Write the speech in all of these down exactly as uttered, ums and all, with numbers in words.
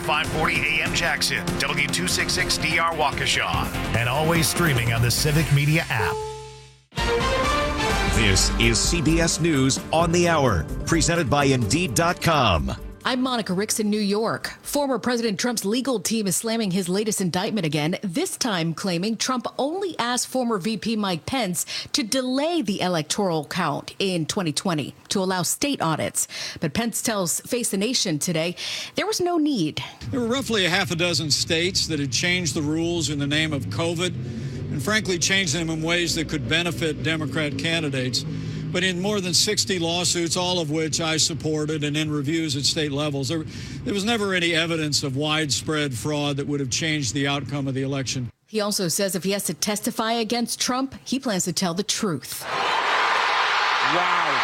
five forty A M Jackson, W two sixty-six D R Waukesha, and always streaming on the Civic Media app. This is C B S News on the Hour, presented by Indeed dot com. I'm Monica Ricks in New York. Former President Trump's legal team is slamming his latest indictment again, this time claiming Trump only asked former V P Mike Pence to delay the electoral count in twenty twenty to allow state audits. But Pence tells Face the Nation today there was no need. There were roughly a half a dozen states that had changed the rules in the name of COVID and frankly changed them in ways that could benefit Democrat candidates. But in more than sixty lawsuits, all of which I supported, and in reviews at state levels, there, there was never any evidence of widespread fraud that would have changed the outcome of the election. He also says if he has to testify against Trump, he plans to tell the truth. Wow.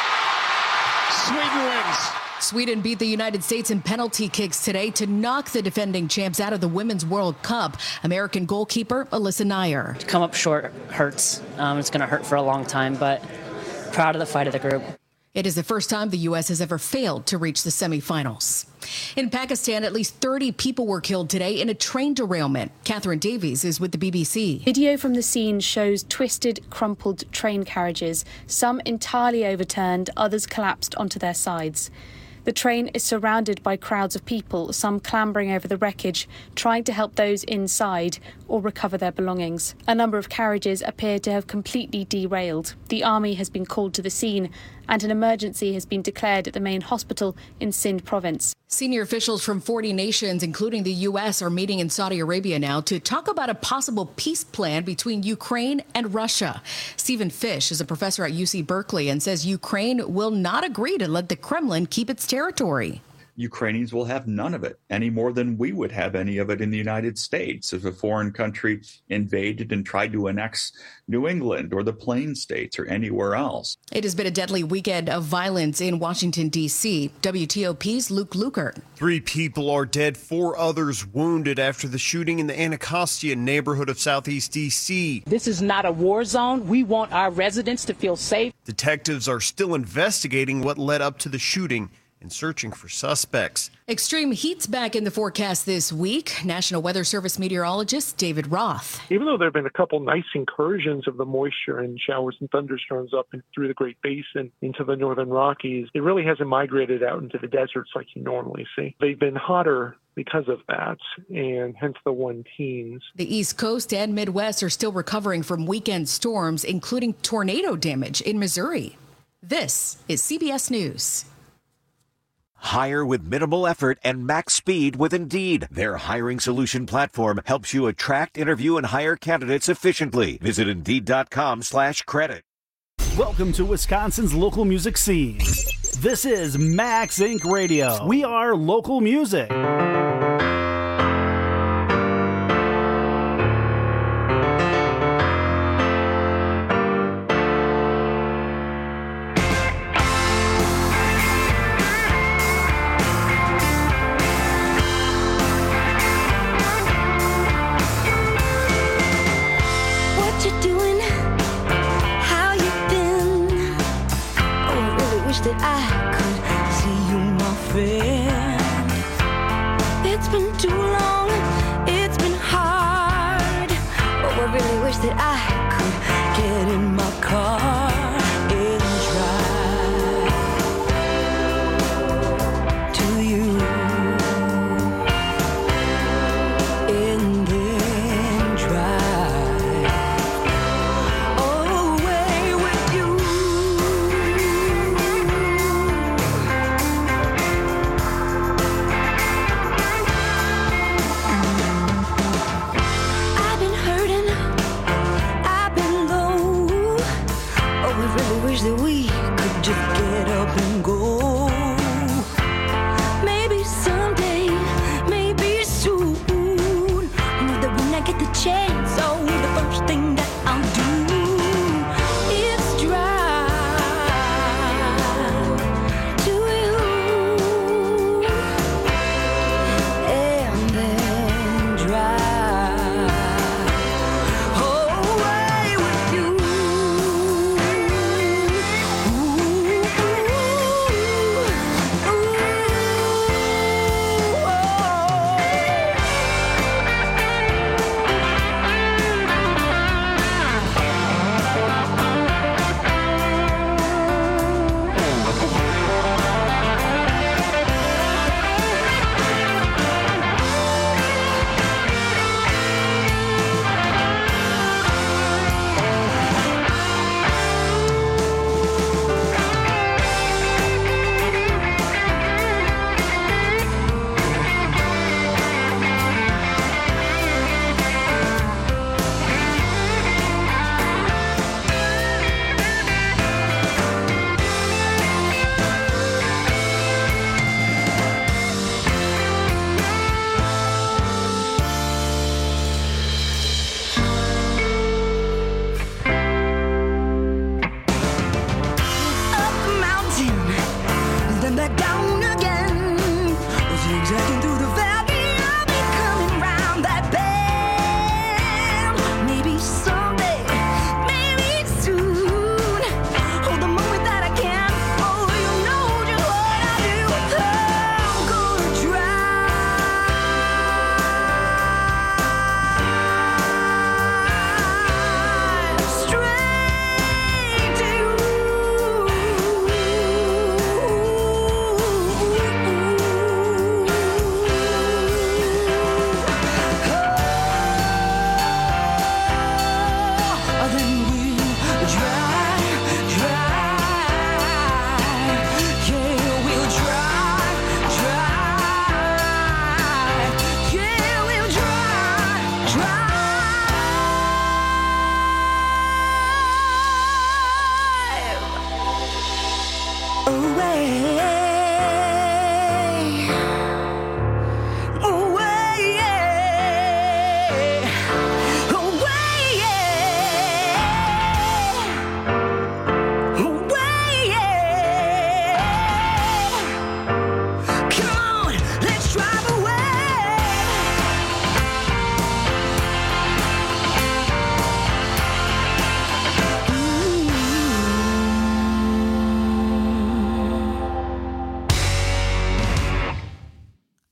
Sweden wins. Sweden beat the United States in penalty kicks today to knock the defending champs out of the Women's World Cup. American goalkeeper Alyssa Nair. To come up short hurts. Um, it's going to hurt for a long time, but proud of the fight of the group. It is the first time the U S has ever failed to reach the semifinals. In Pakistan, at least thirty people were killed today in a train derailment. Catherine Davies is with the B B C. Video from the scene shows twisted, crumpled train carriages, some entirely overturned, others collapsed onto their sides. The train is surrounded by crowds of people, some clambering over the wreckage, trying to help those inside or recover their belongings. A number of carriages appear to have completely derailed. The army has been called to the scene, and an emergency has been declared at the main hospital in Sindh province. Senior officials from forty nations, including the U S, are meeting in Saudi Arabia now to talk about a possible peace plan between Ukraine and Russia. Stephen Fish is a professor at U C Berkeley and says Ukraine will not agree to let the Kremlin keep its territory. Ukrainians will have none of it, any more than we would have any of it in the United States if a foreign country invaded and tried to annex New England or the Plain States or anywhere else. It has been a deadly weekend of violence in Washington, D C. W T O P's Luke Lukert. Three people are dead, four others wounded after the shooting in the Anacostia neighborhood of Southeast D C. This is not a war zone. We want our residents to feel safe. Detectives are still investigating what led up to the shooting and searching for suspects. Extreme heat's back in the forecast this week. National Weather Service meteorologist David Roth. Even though there have been a couple nice incursions of the moisture and showers and thunderstorms up and through the Great Basin into the northern Rockies, it really hasn't migrated out into the deserts like you normally see. They've been hotter because of that, and hence the one teens. The East Coast and Midwest are still recovering from weekend storms, including tornado damage in Missouri. This is C B S News. Hire with minimal effort and max speed with Indeed. Their hiring solution platform helps you attract, interview, and hire candidates efficiently. Visit Indeed dot com slash credit. Welcome to Wisconsin's local music scene. This is Max Incorporated. Radio. We are local music. That I could see you, my friend. It's been too long, it's been hard. Oh, I really wish that I could get in my car and drive to you and then drive away with you.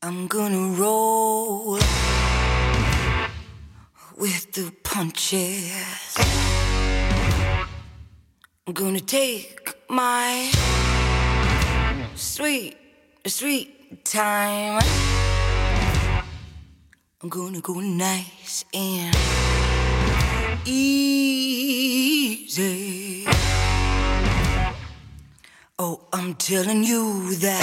I'm gonna roll with the punches. I'm gonna take my sweet, sweet time. I'm gonna go nice and easy. Oh, I'm telling you that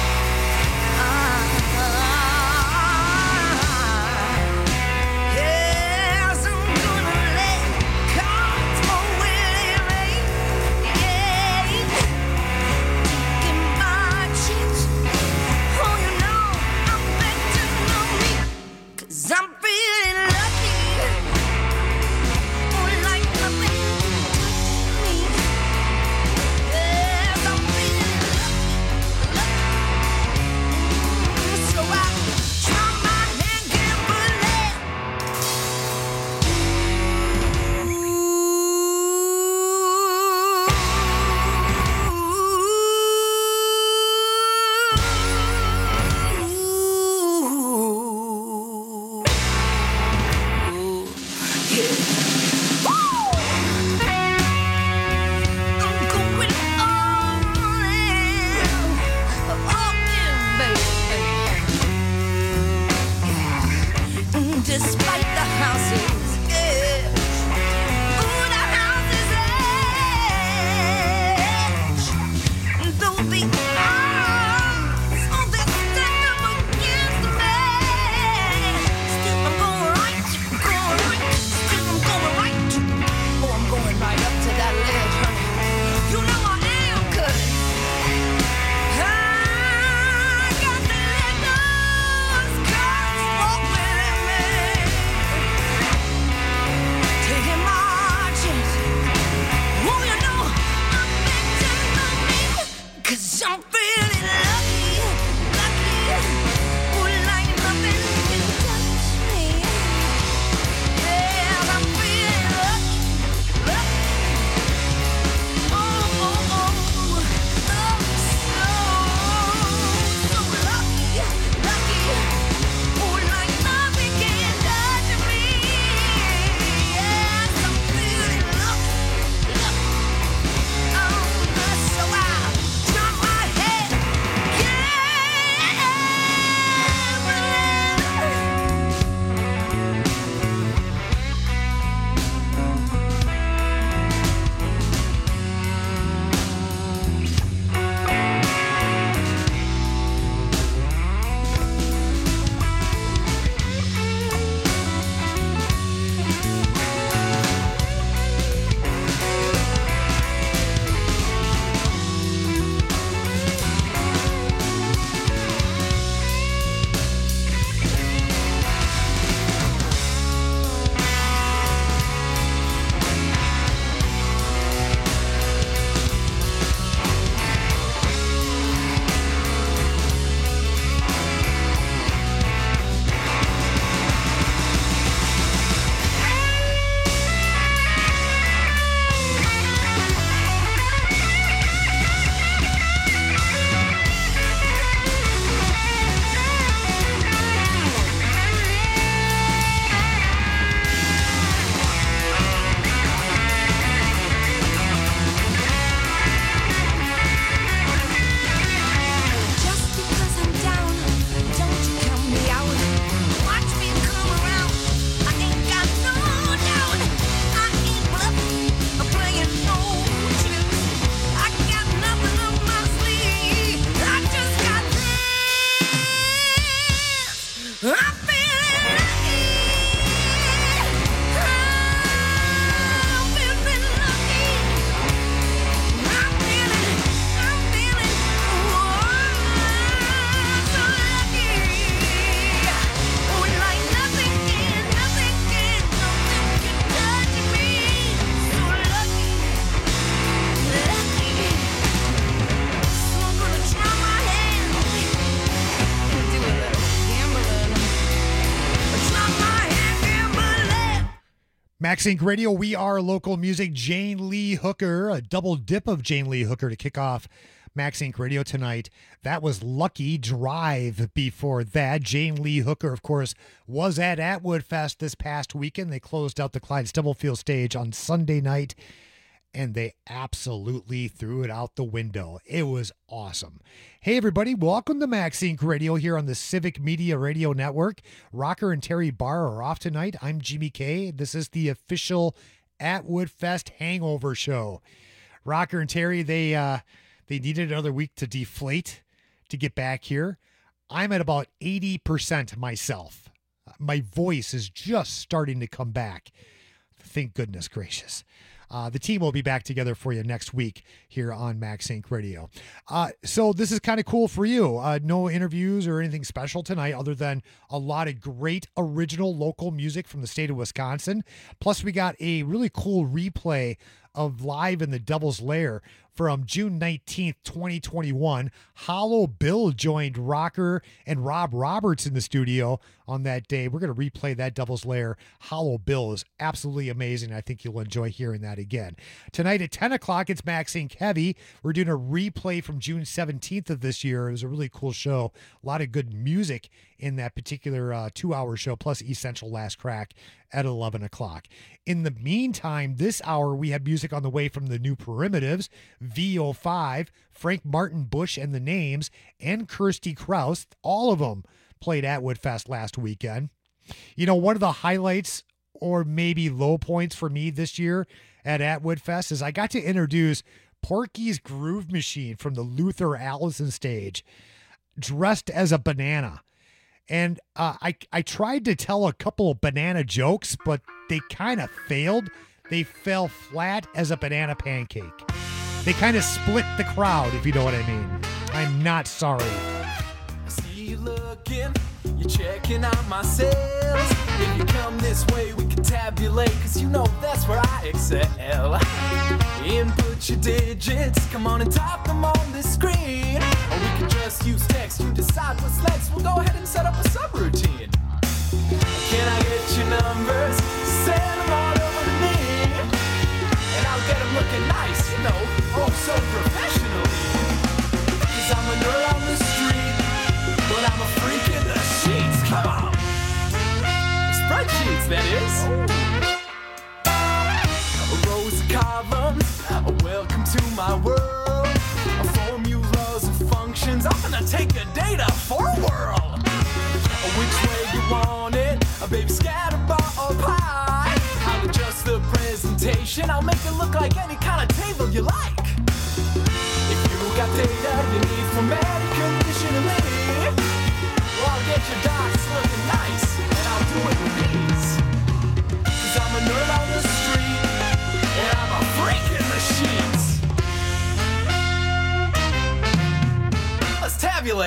Max Inc Radio, we are local music. Jane Lee Hooker, a double dip of Jane Lee Hooker to kick off Max Inc Radio tonight. That was Lucky Drive before that. Jane Lee Hooker, of course, was at Atwood Fest this past weekend. They closed out the Clyde Stubblefield stage on Sunday night, and they absolutely threw it out the window. It was awesome. Hey, everybody. Welcome to Max Inc Radio here on the Civic Media Radio Network. Rocker and Terry Barr are off tonight. I'm Jimmy K. This is the official Atwood Fest hangover show. Rocker and Terry, they uh, they needed another week to deflate to get back here. I'm at about eighty percent myself. My voice is just starting to come back. Thank goodness gracious. Uh, the team will be back together for you next week here on Max Inc Radio. Uh, so this is kind of cool for you. Uh, no interviews or anything special tonight other than a lot of great original local music from the state of Wisconsin. Plus, we got a really cool replay of Live in the Devil's Lair from June nineteenth, twenty twenty-one. Hollow Bill joined Rocker and Rob Roberts in the studio on that day. We're going to replay that Devil's Lair. Hollow Bill is absolutely amazing. I think you'll enjoy hearing that again. Tonight at ten o'clock, it's Max Inc Heavy. We're doing a replay from June seventeenth of this year. It was a really cool show. A lot of good music in that particular uh, two-hour show, plus Essential Last Crack at eleven o'clock. In the meantime, this hour, we have music on the way from the New Primitives, V O five, Frank Martin Bush and the Names, and Kirsty Kraus. All of them played Atwood Fest last weekend. You know, one of the highlights or maybe low points for me this year at Atwood Fest is I got to introduce Porky's Groove Machine from the Luther Allison stage, dressed as a banana. And uh, I, I tried to tell a couple of banana jokes, but they kind of failed. They fell flat as a banana pancake. They kind of split the crowd, if you know what I mean. I'm not sorry. I see you looking, you're checking out my sales. If you come this way, we can tabulate, cause you know that's where I excel. Input your digits, come on and type them on the screen. Or we can just use text, you decide what's next. We'll go ahead and set up a subroutine. Can I get your numbers? Send them all over to me. And I'll get them looking nice, you know, oh so professionally. Cause I'm a nerd on the street, but I'm a freak in the sheets. Come on. Spreadsheets, that is. Rows of columns, welcome to my world. Formulas and functions, I'm gonna take the data for a whirl. Which way you want it, a baby scatterbar or pie. I'll adjust the presentation, I'll make it look like any kind of table you like. If you got data you need for mediconditionally, well, I'll get your docs looking nice, and I'll do it with ease. Cause I'm a nerd on the street, and I'm a freak in the sheets. Let's tabulate.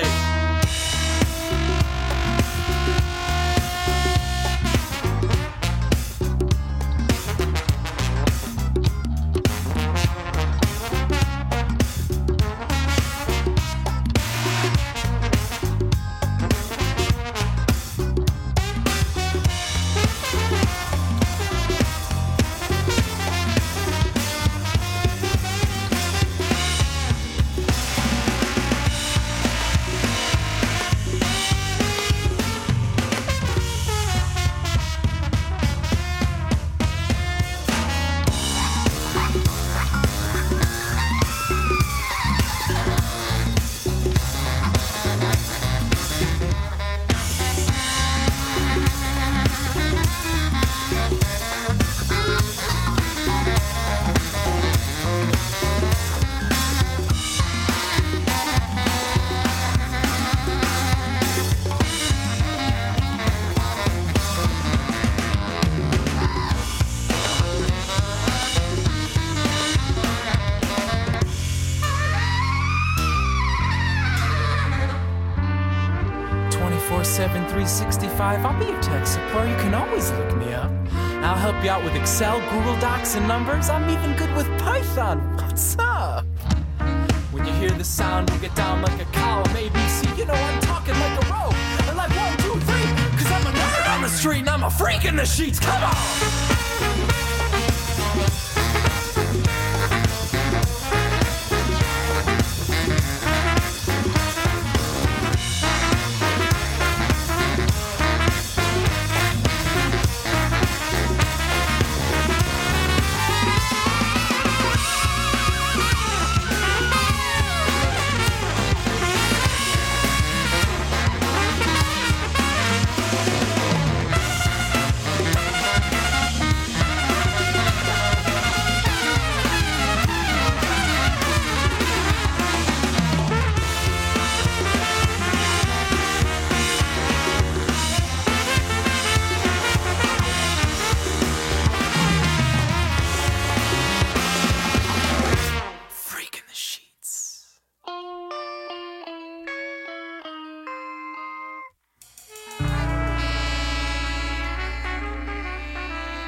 three sixty-five, I'll be your tech support. You can always look me up. I'll help you out with Excel, Google Docs, and numbers. I'm even good with Python. What's up? When you hear the sound, we'll get down like a column A B C. You know I'm talking like a row. And like one, two, three. Cause I'm a nerd on the street and I'm a freak in the sheets. Come on!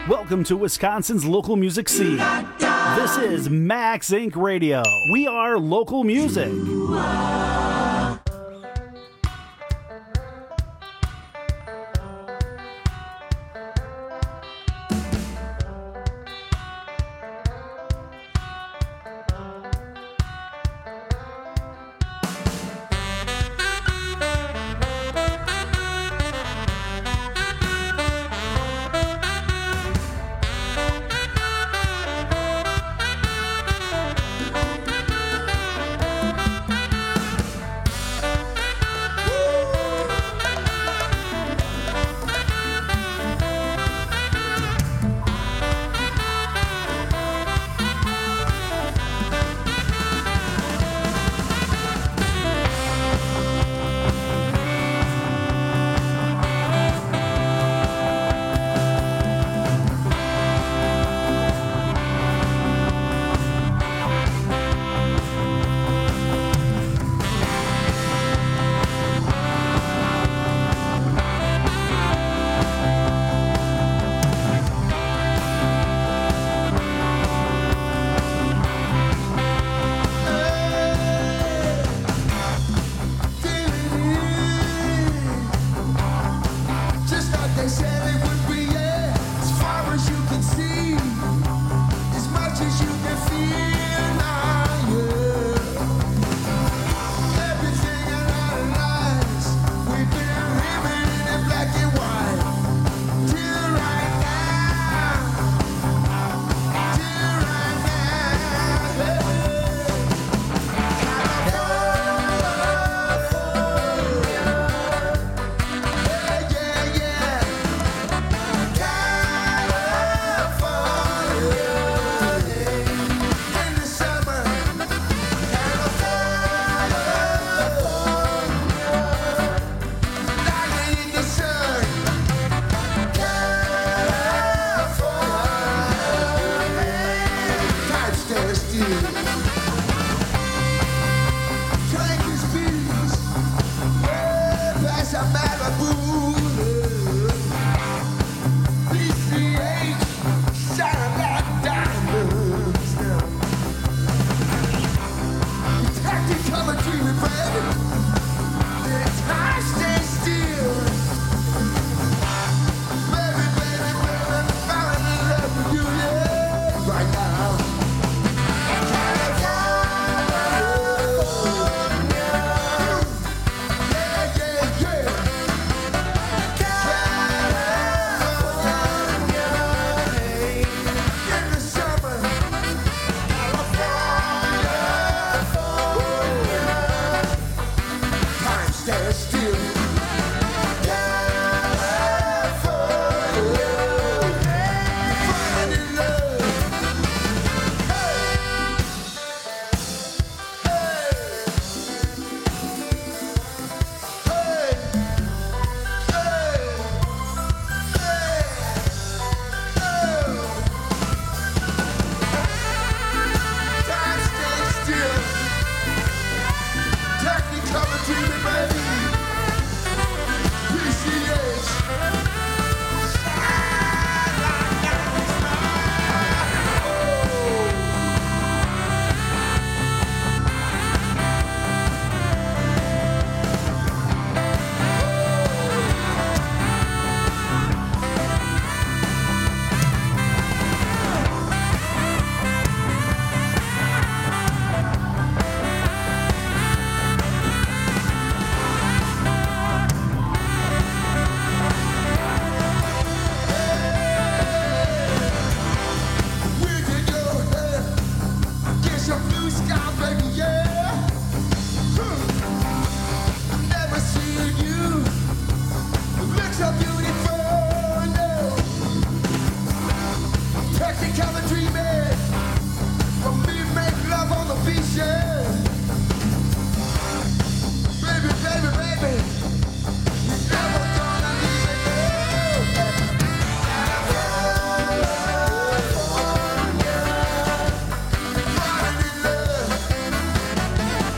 Welcome to Wisconsin's local music scene. This is Max Incorporated. Radio. We are local music.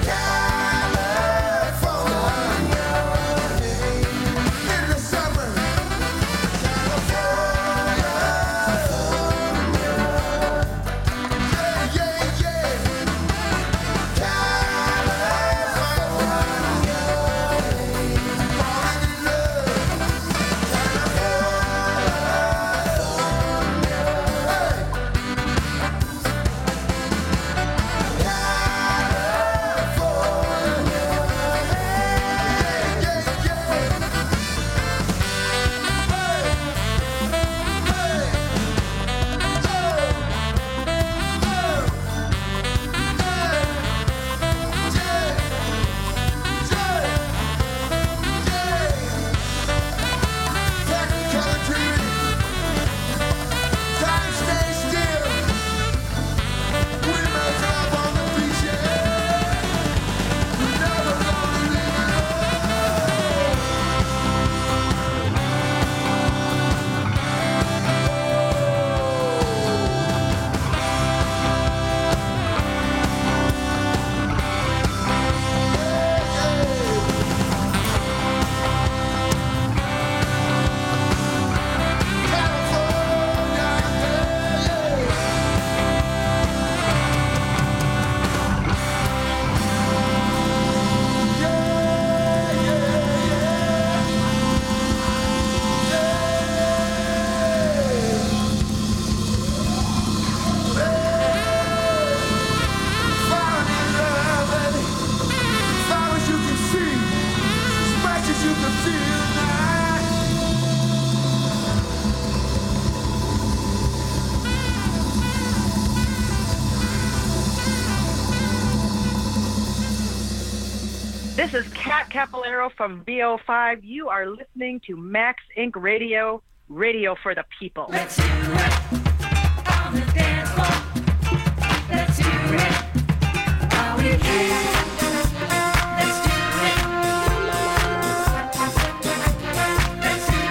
Summer This is Kat Capolero from V O five. You are listening to Max Incorporated. Radio, radio for the people. Let's do it on the dance floor. Let's do it while we can. Let's do it. Let's do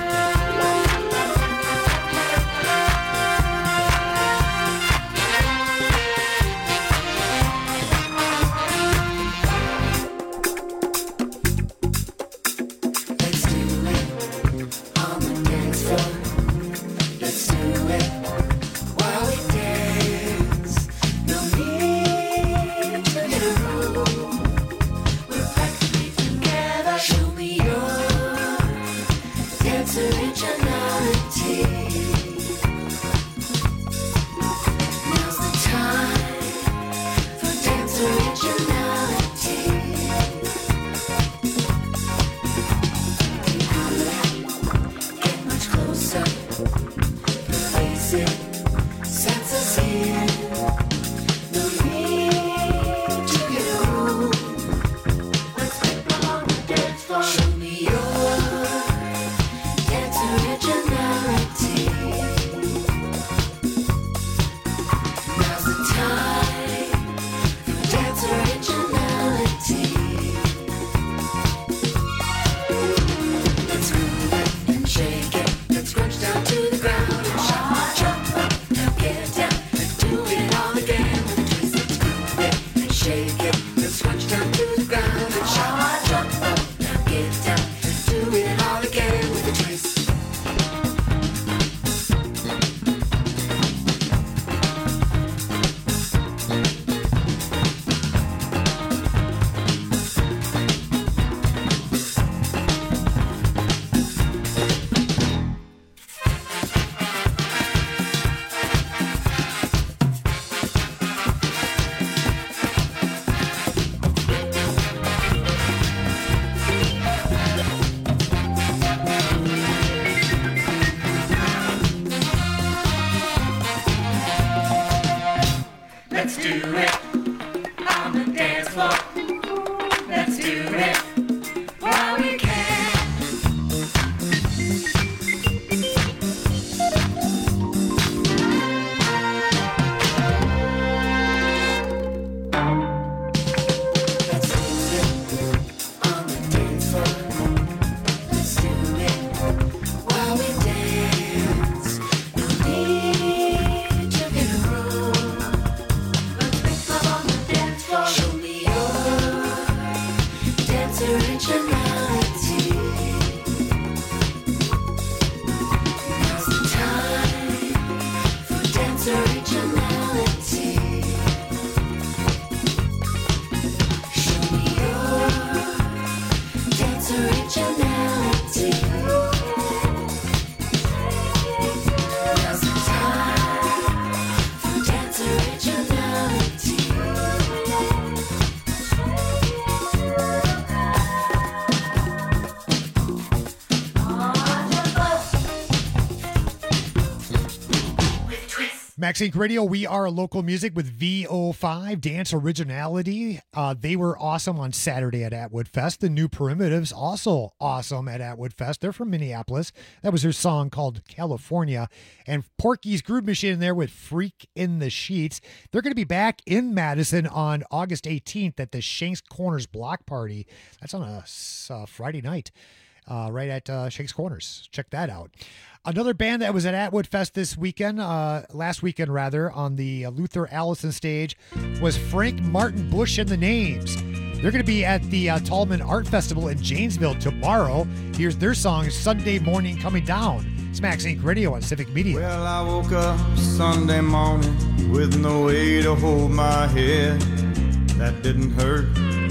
Max Inc Radio, we are local music with V O five, Dance Originality. Uh, they were awesome on Saturday at Atwood Fest. The New Primitives, also awesome at Atwood Fest. They're from Minneapolis. That was their song called California. And Porky's Groove Machine in there with Freak in the Sheets. They're going to be back in Madison on August eighteenth at the Shanks Corners Block Party. That's on a uh, Friday night. Uh, right at uh, Shanks Corners. Check that out. Another band that was at Atwood Fest this weekend, uh, last weekend rather, on the uh, Luther Allison stage was Frank Martin Bush and the Names. They're going to be at the uh, Tallman Art Festival in Janesville tomorrow. Here's their song, Sunday Morning Coming Down. It's Max Inc Radio on Civic Media. Well, I woke up Sunday morning with no way to hold my head. That didn't hurt.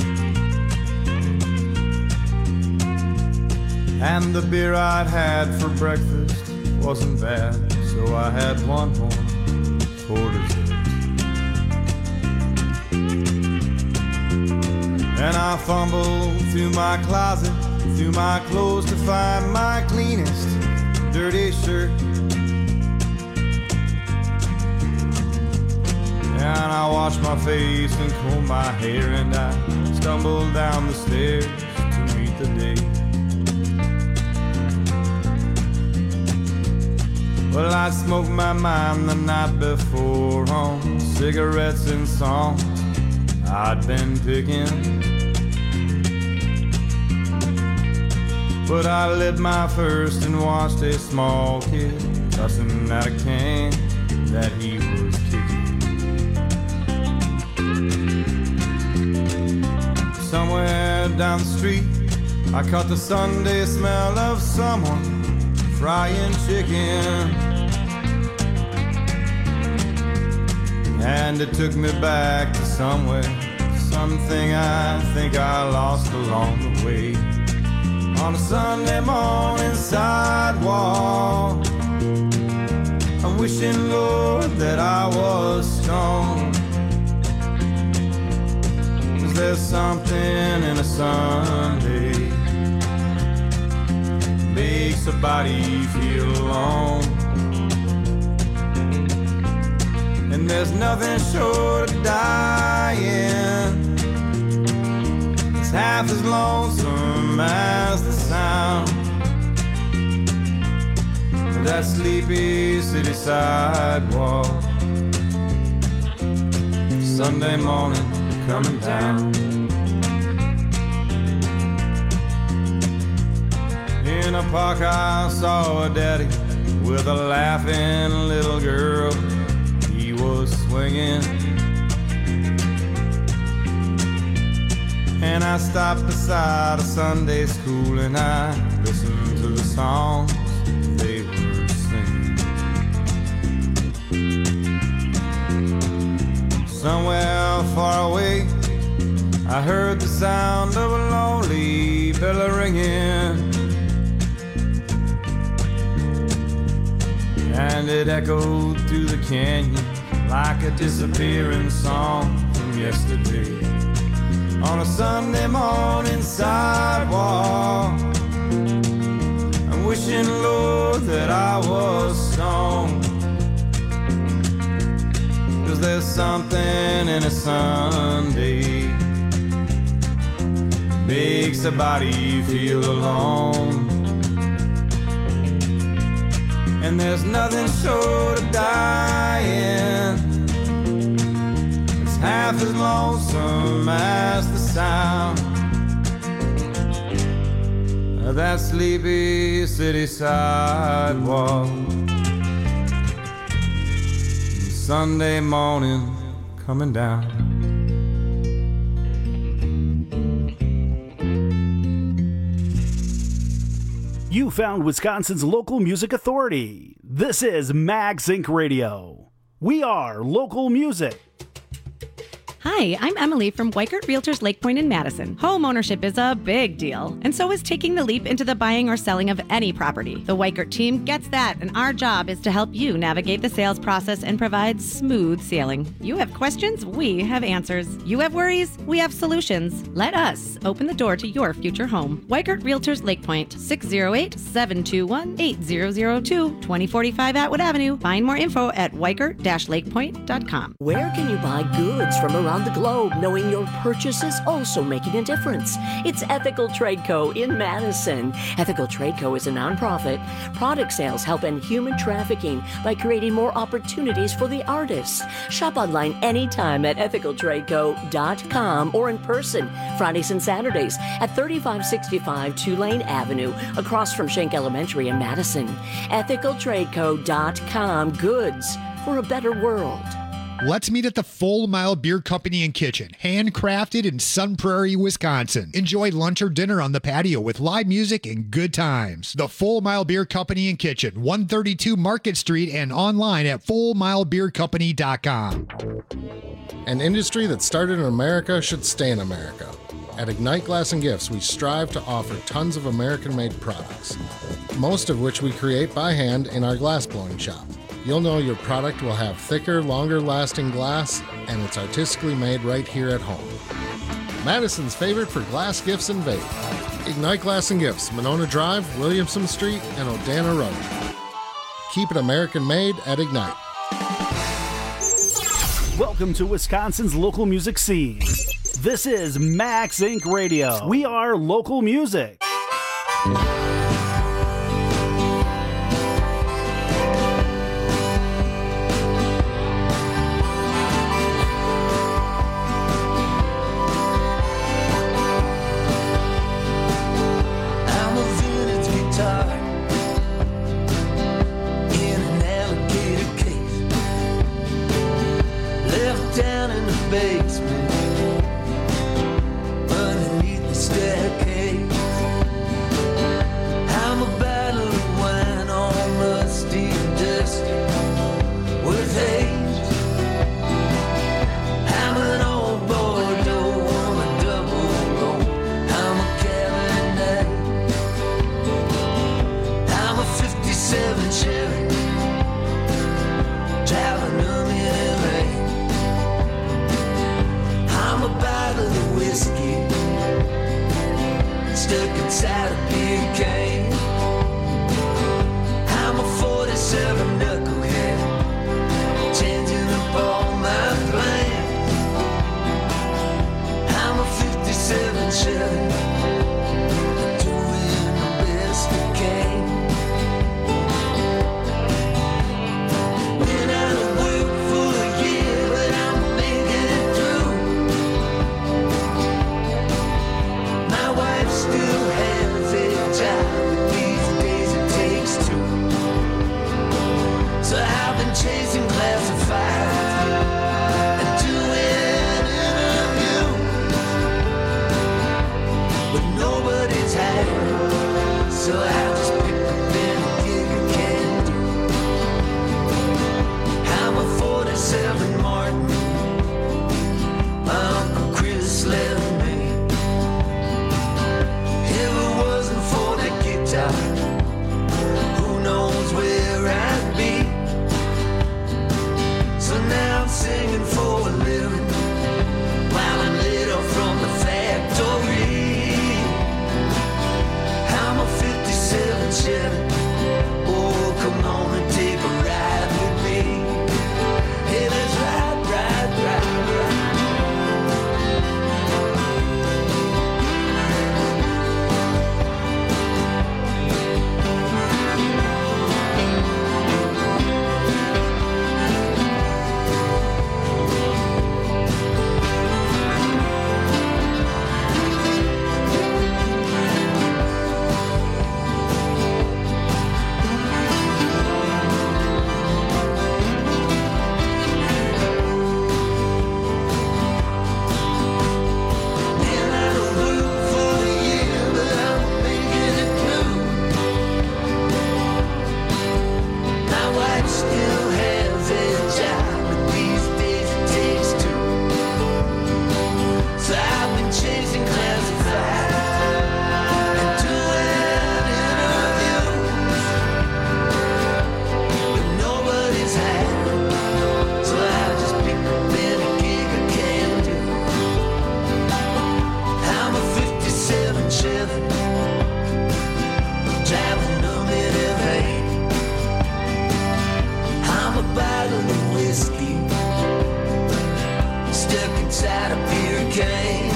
And the beer I'd had for breakfast wasn't bad, so I had one more for dessert. And I fumbled through my closet, through my clothes to find my cleanest dirty shirt. And I washed my face and combed my hair, and I stumbled down the stairs to meet the day. Well, I smoked my mind the night before on cigarettes and songs I'd been picking. But I lit my first and watched a small kid cussing at a can that he was kicking. Somewhere down the street, I caught the Sunday smell of someone frying chicken. And it took me back to somewhere, something I think I lost along the way. On a Sunday morning sidewalk, I'm wishing, Lord, that I was strong. 'Cause there's something in a Sunday makes a body feel alone. And there's nothing short of dying it's half as lonesome as the sound of that sleepy city sidewalk. Sunday morning coming down. In a park I saw a daddy with a laughing little girl he was swinging. And I stopped beside a Sunday school and I listened to the songs they were singing. Somewhere far away I heard the sound of a lonely bell ringing. And it echoed through the canyon like a disappearing song from yesterday. On a Sunday morning sidewalk, I'm wishing, Lord, that I was strong. 'Cause there's something in a Sunday makes a body feel alone. And there's nothing short of dying it's half as lonesome as the sound of that sleepy city sidewalk. Sunday morning coming down. You found Wisconsin's local music authority. This is Max Inc Radio. We are local music. Hi, I'm Emily from Weikert Realtors Lake Point in Madison. Home ownership is a big deal, and so is taking the leap into the buying or selling of any property. The Weikert team gets that, and our job is to help you navigate the sales process and provide smooth sailing. You have questions, we have answers. You have worries, we have solutions. Let us open the door to your future home. Weikert Realtors Lake Point, six oh eight, seven two one, eight zero zero two, twenty forty-five Atwood Avenue. Find more info at weikert dash lakepoint dot com. Where can you buy goods from around the globe, knowing your purchase is also making a difference? It's Ethical Trade Co. in Madison. Ethical Trade Co. is a nonprofit. Product sales help end human trafficking by creating more opportunities for the artists. Shop online anytime at ethical trade co dot com or in person Fridays and Saturdays at thirty-five sixty-five Tulane Avenue across from Schenck Elementary in Madison. ethical trade co dot com. Goods for a better world. Let's meet at the Full Mile Beer Company and Kitchen, handcrafted in Sun Prairie, Wisconsin. Enjoy lunch or dinner on the patio with live music and good times. The Full Mile Beer Company and Kitchen, one thirty-two Market Street, and online at full mile beer company dot com. An industry that started in America should stay in America. At Ignite Glass and Gifts, we strive to offer tons of American-made products, most of which we create by hand in our glass blowing shop. You'll know your product will have thicker, longer-lasting glass, and it's artistically made right here at home. Madison's favorite for glass gifts and vape. Ignite Glass and Gifts, Monona Drive, Williamson Street, and Odana Road. Keep it American-made at Ignite. Welcome to Wisconsin's local music scene. This is Max Inc Radio. We are local music. Down in the basement, underneath the staircase. I'm a bottle of wine, all musty and dusty with haze. I'm an old Bordeaux, I'm a double roll, I'm a Cabernet. I'm a fifty-seven Chevy, driving them in the rain. I'm a bottle of whiskey stuck inside a beer can. I'm a forty-seven knucklehead changing up all my plans. I'm a fifty-seven Chevy doing the best I can. Been out of work for a year, but I'm making it through. My wife still has a job, but these days it takes two. So I've been chasing classifieds and doing interviews, but nobody's hiring, so I just pick up any gig I can do. I'm a forty-seven Martin, my Uncle Chris left me. If it wasn't for the guitar, who knows where I'd be. So now I'm singing for a living while I'm laid off from the factory. I'm a fifty-seven Chevy, oh come on and take a ride with me. Hey, let's ride, ride, ride, ride. Been out of work for a year, but I'm making it through. My wife still has a job, but these days it takes two. So I've been chasing classifieds and doing interviews, but nobody's hiring, so I just pick up any gig I can do. I'm a fifty-seven Chevy, driving them in L A. I'm a bottle of whiskey stuck inside a beer can.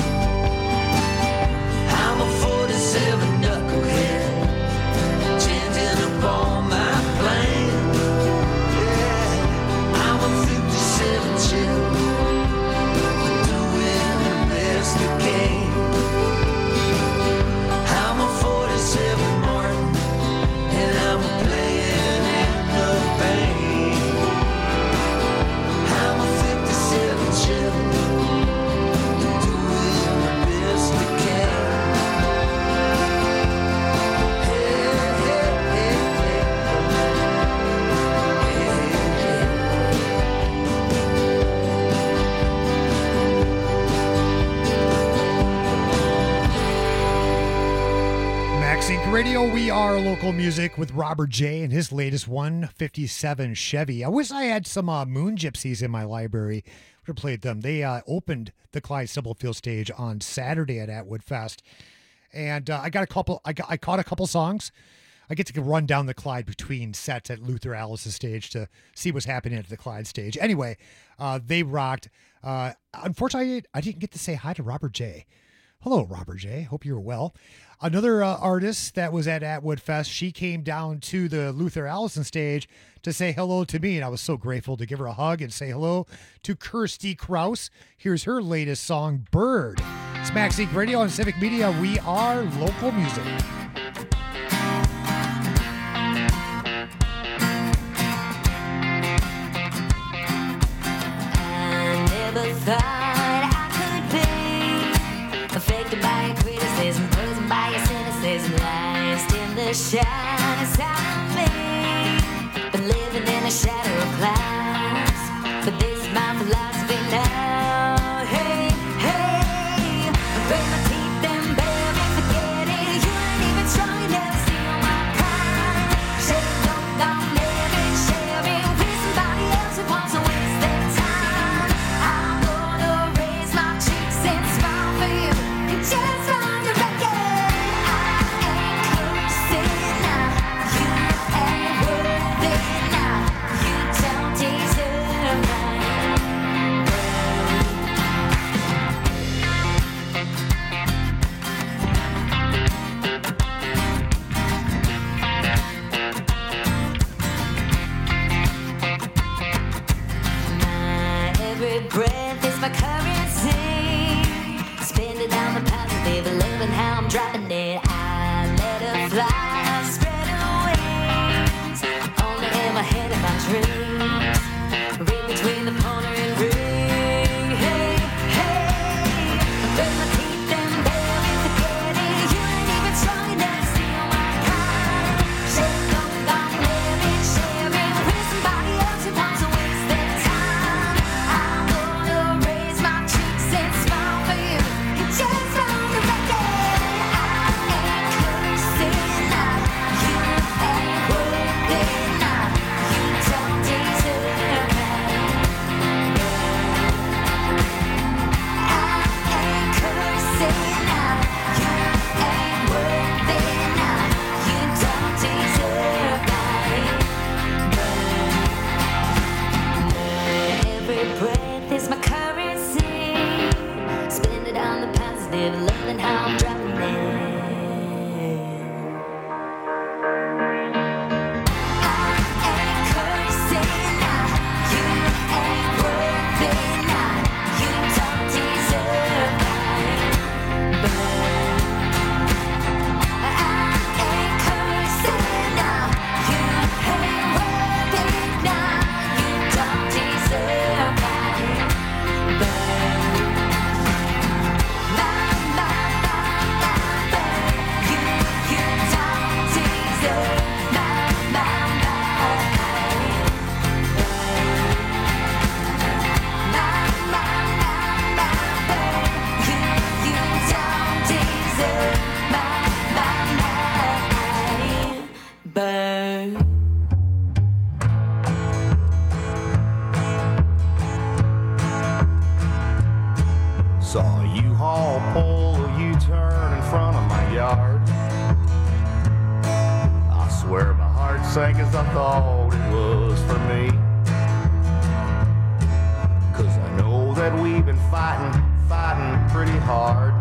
I'm a forty-seven knucklehead changing up all my plans. Yeah. I'm a fifty-seven Chevy doing the best I can. I'm a forty-seven Martin and I'm playing in the band. I'm a fifty-seven Chevy doing the best I can. Hey, hey, hey, Max Inc Radio, we are local music with Robert J and his latest one fifty-seven Chevy. I wish I had some uh, Moon Gypsies in my library. Would have played them. They uh, opened the Clyde Stubblefield stage on Saturday at Atwood Fest, and uh, I got a couple. I got I caught a couple songs. I get to run down the Clyde between sets at Luther Alice's stage to see what's happening at the Clyde stage. Anyway, uh, they rocked. Uh, unfortunately, I didn't get to say hi to Robert J. Hello, Robert J. Hope you're well. Another uh, artist that was at Atwood Fest, she came down to the Luther Allison stage to say hello to me, and I was so grateful to give her a hug and say hello to Kirsty Kraus. Here's her latest song, Bird. It's Max Inc Radio on Civic Media. We are local music. I never thought I could be affected by your criticism, poisoned by your cynicism, lost in the shine inside of me, been living in a shadow of clouds, but this is my philosophy now. Hey, hey, I break my teeth and barely forget it. You ain't even strong enough to steal my pride. Share it, don't, don't live it, share it with somebody else who wants to waste their time. I'm gonna raise my cheeks and smile for you, and just on the record, I ain't cursing now. You ain't worth it now. You don't deserve mine. My every breath is my currency. Spend it on the positive, loving how I'm dropping it. I let it fly, spread her wings. Only in my head in my dreams. Read between the corner and ring. Hey, hey, I break my teeth and barely forget it. You ain't even strong enough to steal my pride. Share it, don't, don't live it, share it with somebody else who wants to waste their time. I'm gonna raise my cheeks and smile for you, and just on the record, I ain't cursing now. You ain't worth it now. You don't deserve mine. I ain't cursing now. You ain't worth it now. You don't deserve mine. Every breath is my currency. Spend it on the positive, loving how I'm dropping it. I ain't cursing now. You ain't worth it now. You don't deserve mine. I ain't cursing now. You ain't worth it now. You don't deserve mine. My, my, my, my, babe. You, you don't deserve my, my, my, my, my, my, babe. You, you don't deserve my, my, my, babe. Saw a U-Haul pull a U-turn in front of my yard. I swear my heart sank as I thought it was for me. Cause I know that we've been fighting, fighting pretty hard.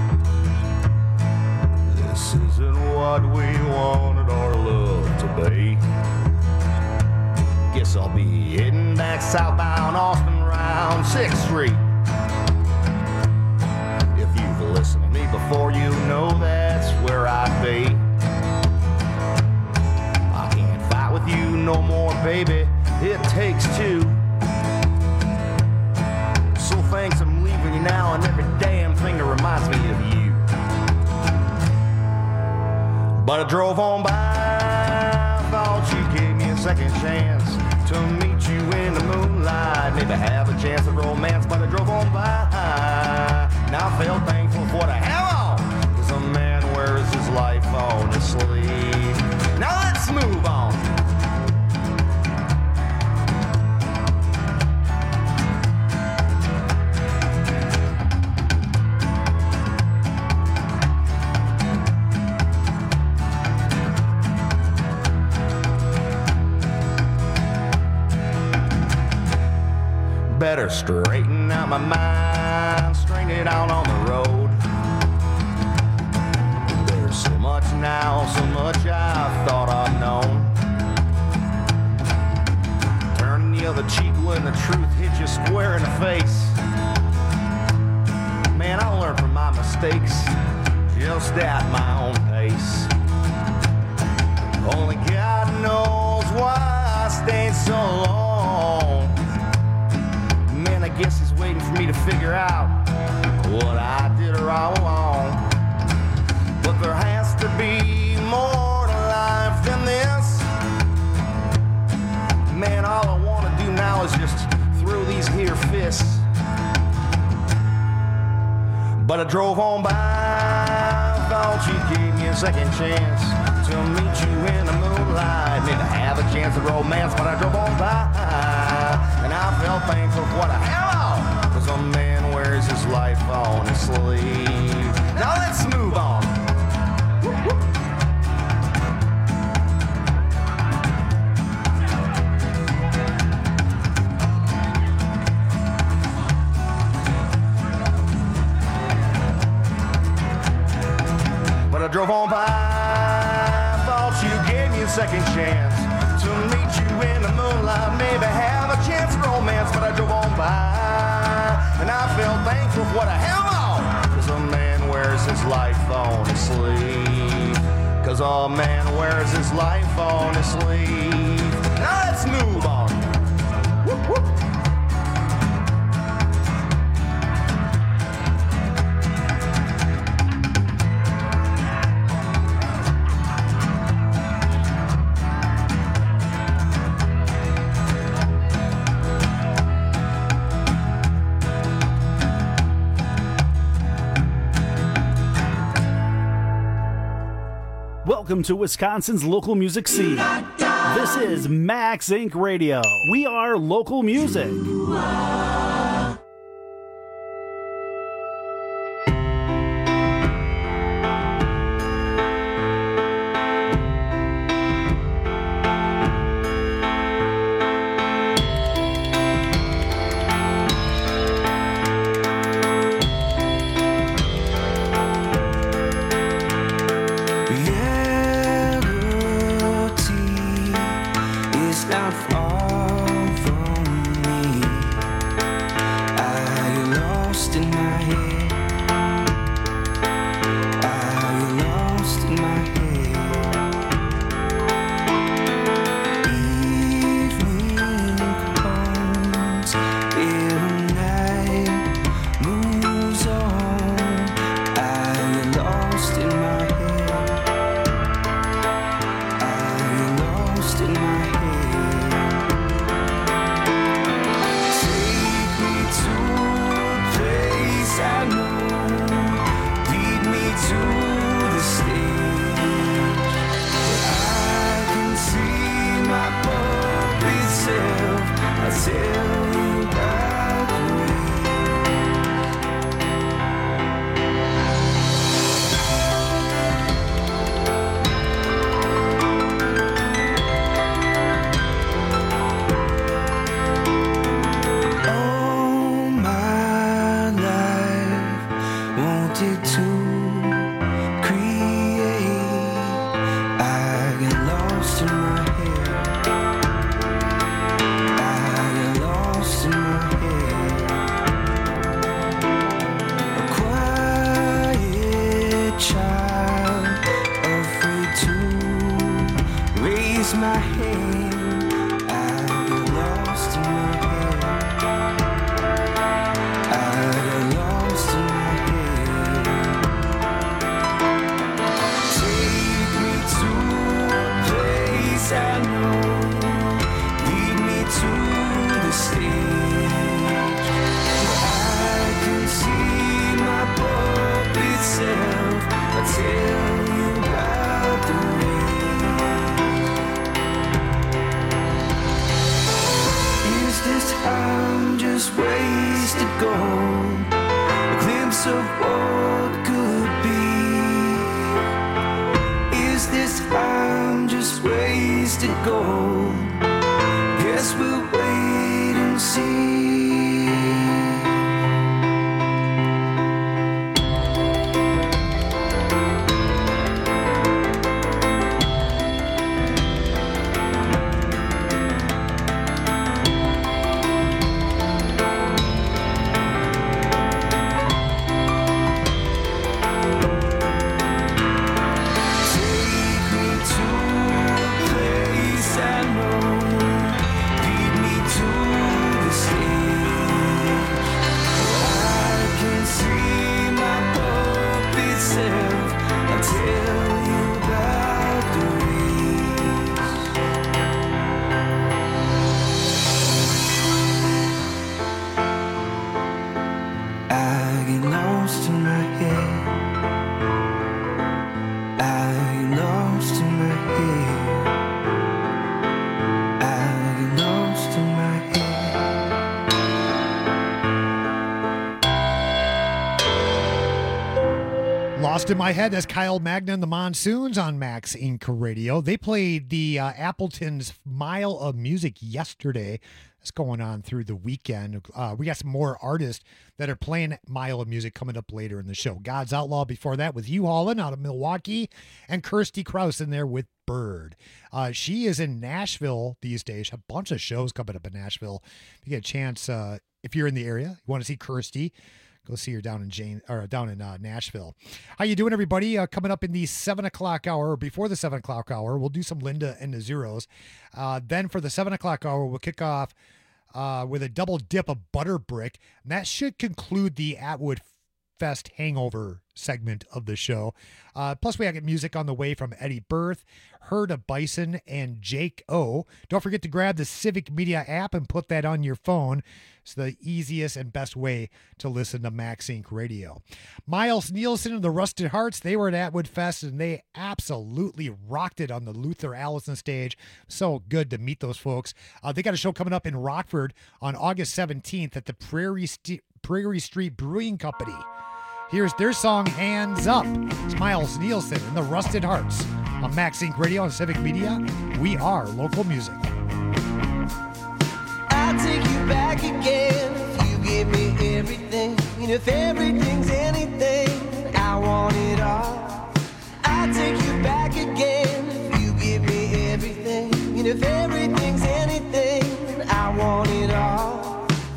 This isn't what we wanted our love to be. Guess I'll be heading back southbound Austin round sixth Street. If you've listened to me before, you know that's where I'd be. I can't fight with you no more, baby. It takes two. So thanks, I'm leaving you now, and every damn thing that reminds me of you. But I drove on by, thought you gave me a second chance to meet you in the moonlight, maybe have a chance at romance. But I drove on by, now I feel thankful for what I have on, cause a man wears his life on his sleeve. Now let's move on. better straighten out my mind, straighten it out on the road. There's so much now, so much I thought I'd known. Turn the other cheek when the truth hits you square in the face. Man, I learn from my mistakes, just at my own pace. Only God knows why I stayed so long. Man, I guess he's waiting for me to figure out what I did all along. But there has to be more to life than this. Man, all I want to do now is just throw these here fists. But I drove on by, thought you gave me a second chance to meet you in the moonlight, maybe have a chance at romance. But I drove on by, and I felt thankful for what I have. Cause a man wears his life on his sleeve. Now let's move on. Woo-hoo. But I drove on by, thought you gave me a second chance to meet you in the moonlight, maybe have a chance at romance. But I drove on by, and I felt thankful for what I have on. Cause a man wears his life on his sleeve. Cause a man wears his life on his sleeve. Now let's move on. Whoop, whoop. Welcome to Wisconsin's local music scene. This is Max Inc Radio. We are local music. Guess we'll wait and see. Lost in My Head as Kyle Magna and the Monsoons on Max Incorporated. Radio. They played the uh, Appleton's Mile of Music yesterday. That's going on through the weekend. Uh, we got some more artists that are playing Mile of Music coming up later in the show. God's Outlaw before that with Hugh Holland out of Milwaukee, and Kirsty Krause in there with Bird. Uh, she is in Nashville these days. A bunch of shows coming up in Nashville. If you get a chance, uh, if you're in the area, you want to see Kirsty, go see her down in Jane or down in uh, Nashville. How you doing, everybody? Uh, coming up in the seven o'clock hour, or before the seven o'clock hour, we'll do some Linda and the Zeros. Uh, then for the seven o'clock hour, we'll kick off uh, with a double dip of Butter Brick, and that should conclude the Atwood Fest Hangover segment of the show. Uh, plus, we have music on the way from Eddie Berth, Herd of Bison, and Jake O. Don't forget to grab the Civic Media app and put that on your phone. It's the easiest and best way to listen to Max Incorporated. Radio. Miles Nielsen and the Rusted Hearts, they were at Atwood Fest, and they absolutely rocked it on the Luther Allison stage. So good to meet those folks. Uh, they got a show coming up in Rockford on August seventeenth at the Prairie, St- Prairie Street Brewing Company. Here's their song, Hands Up. It's Miles Nielsen and the Rusted Hearts on Max Incorporated. Radio and Civic Media. We are local music. I'll take you back again if you give me everything. And if everything's anything, I want it all. I'll take you back again if you give me everything. And if everything's anything, I want it all.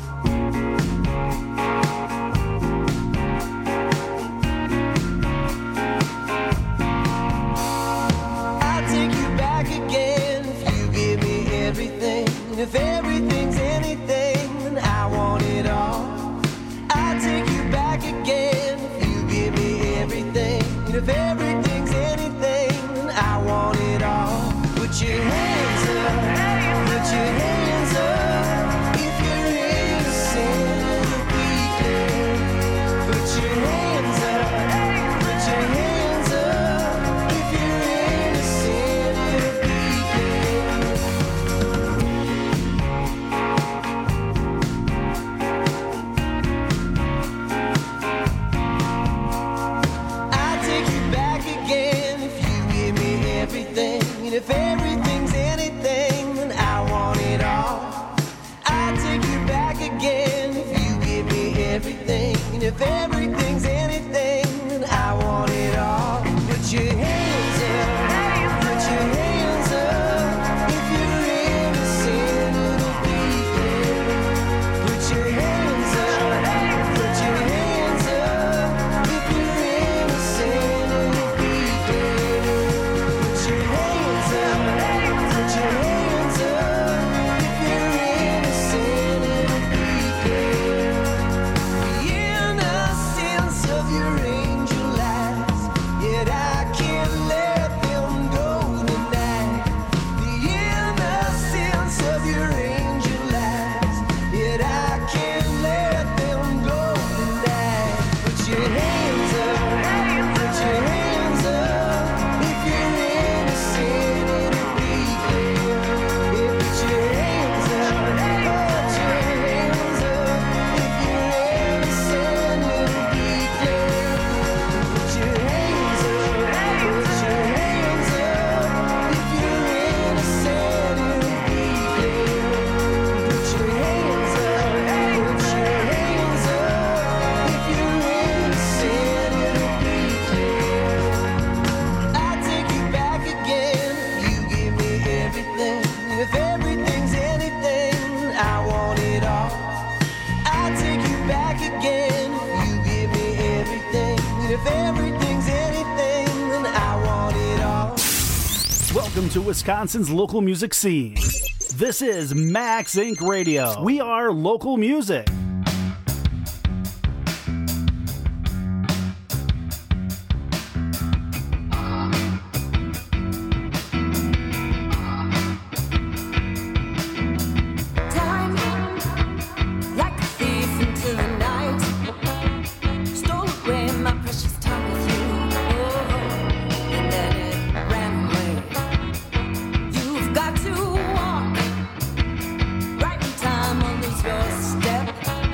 If everything's anything, I want it all. I'll take you back again if you give me everything. And if everything's anything, I want it all. Put your hands up, put your hands up. If you're innocent, we can. Put your hands up, put your hands up. If you're innocent, we can. If everything's anything, then I want it all. I'll take you back again if you give me everything. And if everything's anything, then I want it all. Put your hands up, put your hands up. If you're innocent, it'll be there. Put your hands up, put your hands up. If you're innocent, it'll be there. Put your hands Put your hands up, if you're innocent, it'll be clear. The innocence of your angel eyes, yet I can't let them go tonight. The innocence of your angel eyes, yet I can't let them go tonight. Put your hands up, put your hands up, if you're innocent, it'll be clear. Yeah, put your hands up, put your hands up, if you're innocent, it'll be clear. Put your hands up, put your hands up, if you're innocent, it'll be clear. Put your hands up, put your hands up, if you're innocent, it'll be clear. I'll take you back again, you give me everything. If everything's anything, I want it all. I'll take you back again, you give me everything. If everything's anything, then I want it all. Welcome to Wisconsin's local music scene. This is Max Incorporated. Radio. We are local music. Like a thief into the night, stole away my precious time with you. Oh, and then it ran away. You've got to walk right in time or lose your step.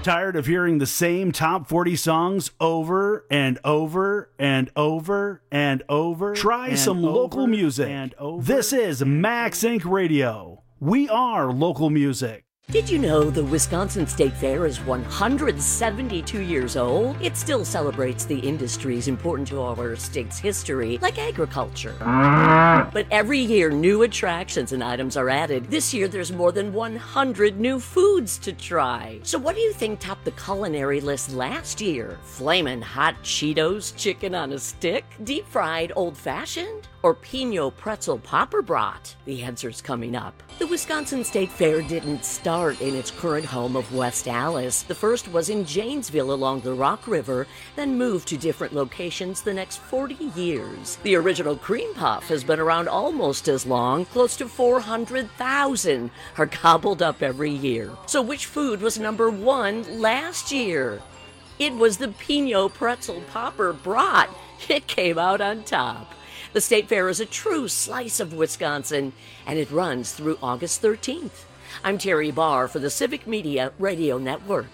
Tired of hearing the same top forty songs over and over and over and over? Try and some over local music. and over This is Max Inc Radio. We are local music. Did you know the Wisconsin State Fair is one hundred seventy-two years old? It still celebrates the industries important to our state's history, like agriculture. But every year, new attractions and items are added. This year, there's more than one hundred new foods to try. So what do you think topped the culinary list last year? Flamin' hot Cheetos chicken on a stick? Deep-fried old-fashioned? Or Pinot pretzel popper brat? The answer's coming up. The Wisconsin State Fair didn't start in its current home of West Allis. The first was in Janesville along the Rock River, then moved to different locations the next forty years. The original cream puff has been around almost as long. Close to four hundred thousand are gobbled up every year. So which food was number one last year? It was the Pinot pretzel popper brat. It came out on top. The State Fair is a true slice of Wisconsin, and it runs through August thirteenth. I'm Terry Barr for the Civic Media Radio Network.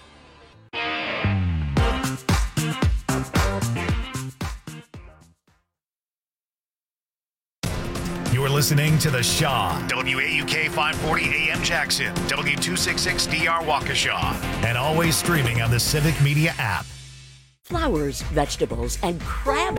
You're listening to The Shaw, W A U K five forty A M Jackson, W two sixty-six D R Waukesha, and always streaming on the Civic Media app. Flowers, vegetables, and crab